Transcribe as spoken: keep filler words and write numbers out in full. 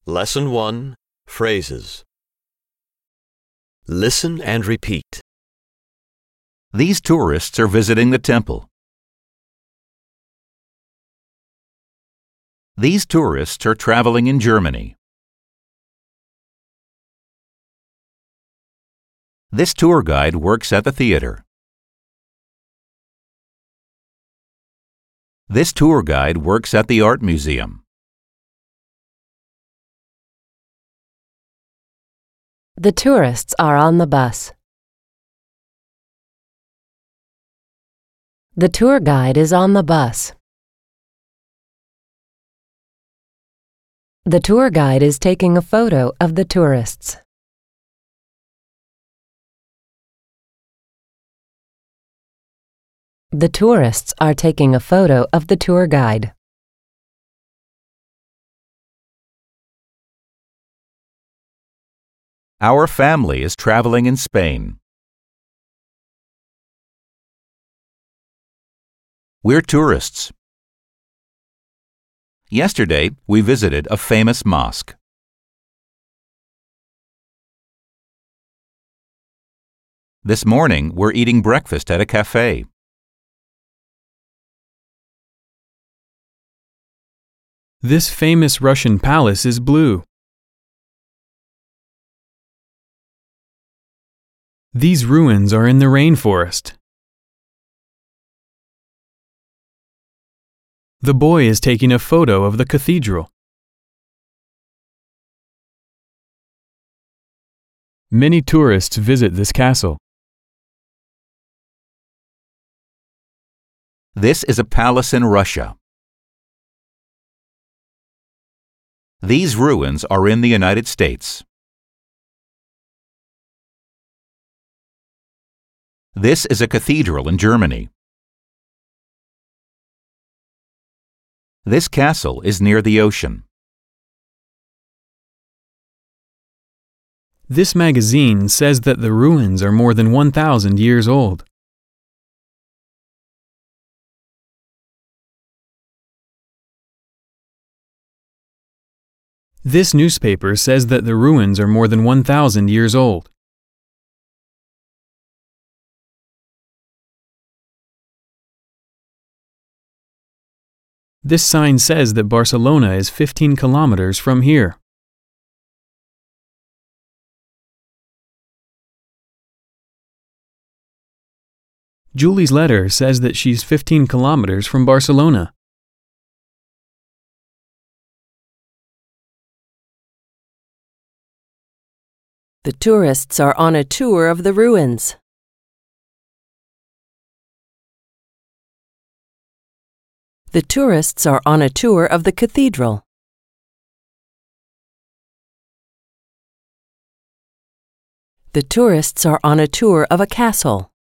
Lesson one. Phrases. Listen and repeat. These tourists are visiting the temple. These tourists are traveling in Germany. This tour guide works at the theater. This tour guide works at the art museum. The tourists are on the bus. The tour guide is on the bus. The tour guide is taking a photo of the tourists. The tourists are taking a photo of the tour guide. Our family is traveling in Spain. We're tourists. Yesterday, we visited a famous mosque. This morning, we're eating breakfast at a cafe. This famous Russian palace is blue. These ruins are in the rainforest. The boy is taking a photo of the cathedral. Many tourists visit this castle. This is a palace in Russia. These ruins are in the United States. This is a cathedral in Germany. This castle is near the ocean. This magazine says that the ruins are more than one thousand years old. This newspaper says that the ruins are more than one thousand years old. This sign says that Barcelona is fifteen kilometers from here. Julie's letter says that she's fifteen kilometers from Barcelona. The tourists are on a tour of the ruins. The tourists are on a tour of the cathedral. The tourists are on a tour of a castle.